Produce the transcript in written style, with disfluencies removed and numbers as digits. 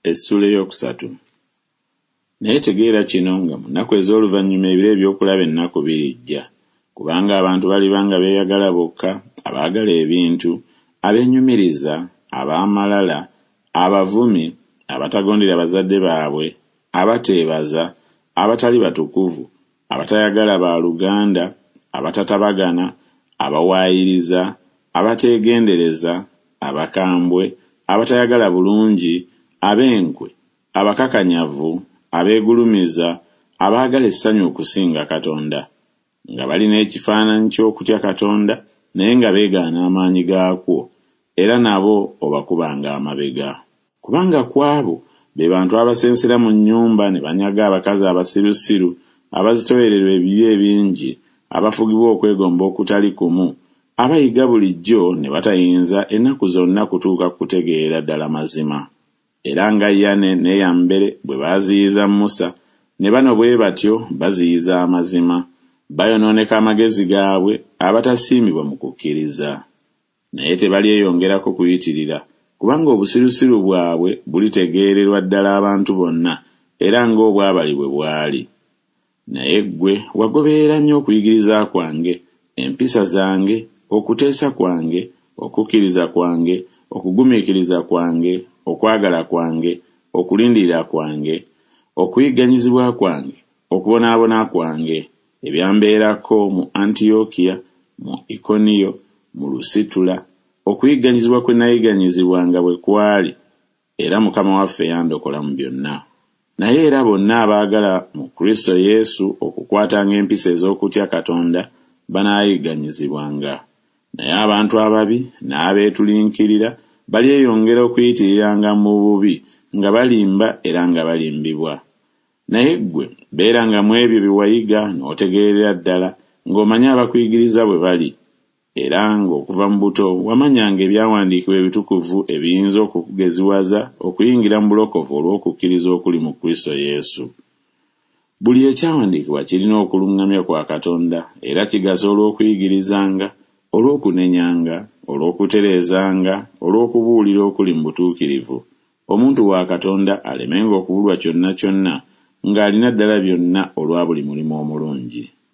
Essula eyokusatu. Naye tegeera kino nga mu nnaku ez'oluvannyuma ebiro ebyokulaba ennaku birijja, kubanga abantu baliba nga beeyagala bokka, abaagala ebintu, abeenyumiriza, ab'amalala, abavumi, abatagondera bazadde baabwe, abateebaza, abatali batukuvu, abatayagala baaluganda, abatatabagana, abawaayiriza, abateegendereza, abakambwe, abatayagala bulungi, ab'enkwe, abakakanyavu, abeegulumiza, abaagala essanyu okusinga Katonda, nga balina ekifaananyi ky'okutya Katonda naye nga beegaana amaanyi gaakwo, era nabo obakubanga amabega. Kubanga ku abo be bantu abasensera mu nnyumba ne banyaga abakazi abasirusiru, abazitolererwa ebibi ebingi, abafugibwa okwegomba okutali kumu, abayiga bulijjo ne batayinza ennaku zonna kutuuka kutegeera ddala mazima. Era nga Yane ne Yambere bwe baaziyiza Musa, ne bano bwe batyo baziyiza amazima, bayonooneka amagezi gaabwe abatasiimibwa mu kukkiriza. Naye tebalyeyongerako kuyitirira, kubanga obusirusiru bwabwe bulitegeererwa ddala abantu bonna, era ng'obwabali bwe bwali. Naye ggwe wagoberera nnyo okuyigiriza kwange, empisa zange, okuteesa kwange, okukkiriza kwange, okugumiikiriza kwange, okwagala kwange, okulindirira kwange, okuyigganyizibwa kwange, okubonaabona kwange, ebyambeerako mu Antiyokiya, mu Ikoniyo, mu Lusitula, okuyigganyizibwa kwe nayigganyizibwanga bwe kwali, era Mukama waffe yandokola mu byonna. Naye era bonna abaagala mu Kristo Yesu okukwatanga empisa ez'okutya Katonda banaayigganyizibwanga. Naye abantu ababi n'abeetulinkirira balyeyongera okuyitiriranga mu bubi, nga balimba era nga balimbibwa. Naye ggwe beeranga mu ebyo bye wayiga n'otegeerera ddala, ng'omanya abakuyigiriza bwe bali, era ng'okuva mu buto wamanyanga ebyawandiikibwa ebitukuvu ebiyinza okukugeziwaza okuyingira mu bulokovu olw'okukkiriza okuli mu Kristo Yesu. Buli ekyawandiikibwa kirina okuluŋŋamya kwa Katonda, era kigasa olw'okuyigirizanga, olw'okunenyanga, olw'okutereezanga, olw'okubuulira okuli mu butuukirivu, omuntu wa Katonda alemenga okubulwa kyonna kyonna, ng'alina ddala byonna olwa buli mulimu omulungi.